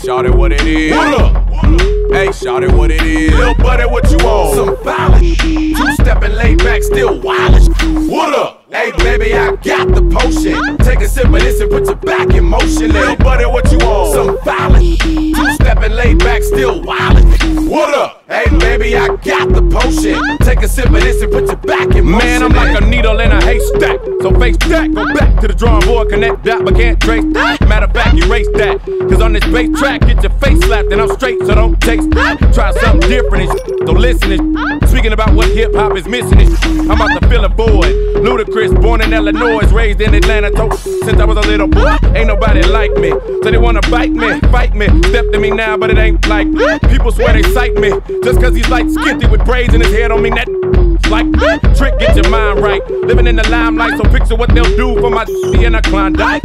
shawty, what it is? What up? Hey, shawty, what it is? Lil' buddy, what you want? Some violence. Two-stepping, laid back, still wild. What up? Hey, baby, I got the potion. Take a sip of this and put your back in motion. Lil' buddy, what you want? Some violence. Two-stepping, laid back, still wild. What up? Hey, baby, I got the potion. Take a sip of this and put your back in motion. Man, I'm like a needle in a haystack. So face that, go back to the drawing board, connect that, but can't trace that. Matter of fact, erase that. Cause on this bass track, get your face slapped and I'm straight, so don't taste that. Try something different and so listen and speaking about what hip hop is missing and I'm out to fill a void. Ludacris, born in Illinois, raised in Atlanta, since I was a little boy. Ain't nobody like me, so they wanna bite me, fight me. Step to me now, but it ain't like people swear they sight me. Just cause he's like skinty with braids in his head don't mean that like trick, get your mind right. Living in the limelight, so picture what they'll do for my in a Klondike.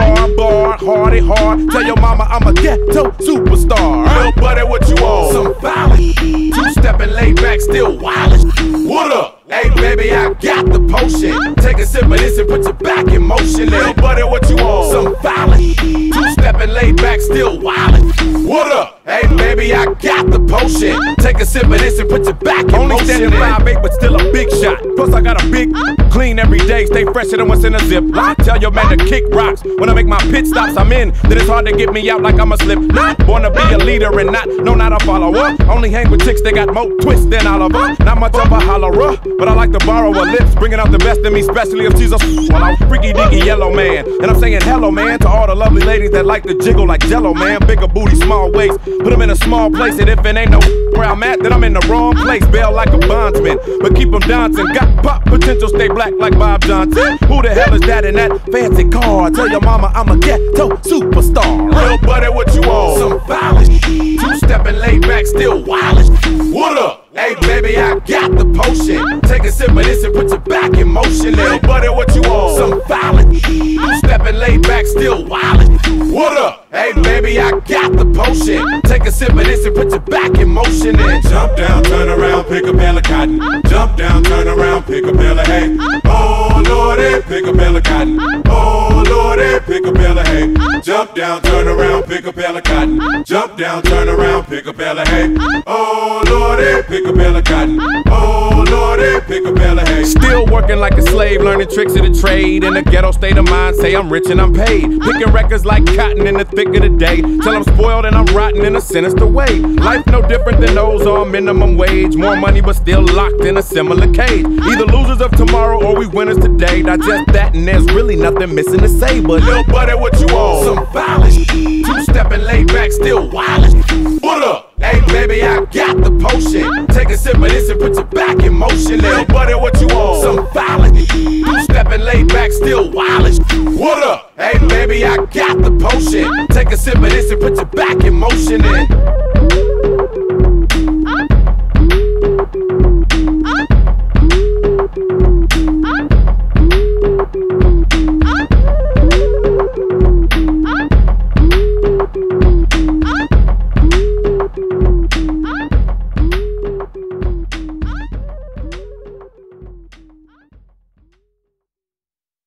Bar, hardy hard. Tell your mama I'm a ghetto superstar. Lil' buddy, what you want? Some violence. Two-stepping, laid back, still wild. What up? Hey, baby, I got the potion. Take a sip of this and put your back in motion. Lil' buddy, what you want? Some violence. Two-stepping, laid back, still wild. What up? Hey, baby, I got the potion. Take a sip of this and put your back in Only motion. standing 5'8", but still a big shot. Plus I got a big clean every day. Stay fresher than what's in a zip. Tell your man to kick rocks. When I make my pit stops, I'm in. Then it's hard to get me out like I'm a slip. Born to be a leader and not a follower. Only hang with chicks that got more twists than Oliver. Not much of a hollerer, but I like to borrow her lips, bringing out the best in me, especially if she's a well, I'm freaky deaky yellow man. And I'm saying hello, man, to all the lovely ladies that like to jiggle like Jello, man. Bigger booty, small waist, put them in a small place. And if it ain't no where I'm at, then I'm in the wrong place. Bail like a bondsman, but keep them dancing. Got pop potential, stay black like Bob Johnson. Who the hell is that in that fancy car? Tell your mama I'm a ghetto superstar. Lil' buddy, what you want? Some violence. Two-stepping, laid back, still wild. What up? Hey, baby, I got the potion. Take a sip of this and put your back in motion. Lil' buddy, what you want? Some violence. Two-stepping, laid back, still wild. What up? Hey, baby, I got the potion. Take a sip of this and put your back in motion. Jump down, turn around, pick a bale of cotton. Jump down, turn around, pick a bale of hay. Oh lordy, pick a bale of cotton. Oh lordy, pick a bale of hay. Jump down, turn around, pick a bale of cotton. Jump down, turn around, pick a bale of hay. Oh lordy, pick a bale of cotton. Oh lordy, pick a bale of hay. Still working like a slave, learning tricks of the trade. In a ghetto state of mind, say I'm rich and I'm paid. Picking records like cotton in the thick of the day. Till I'm spoiled and I'm rotten in a sinister way. Life no different than those on minimum wage. More money but still locked in a similar cage. Either losers of tomorrow or we winners today. Digest that and there's really nothing missing to say. But Lil' buddy, what you want? Some violence. Two-stepping, laid back, still wild. What up? Hey, baby, I got the potion. Take a sip of this and put your back in motion. Lil' buddy, what you want? Some violence. Two-stepping, laid back, still wild. What up? Hey, baby, I got the potion. Take a sip of this and put your back in motion.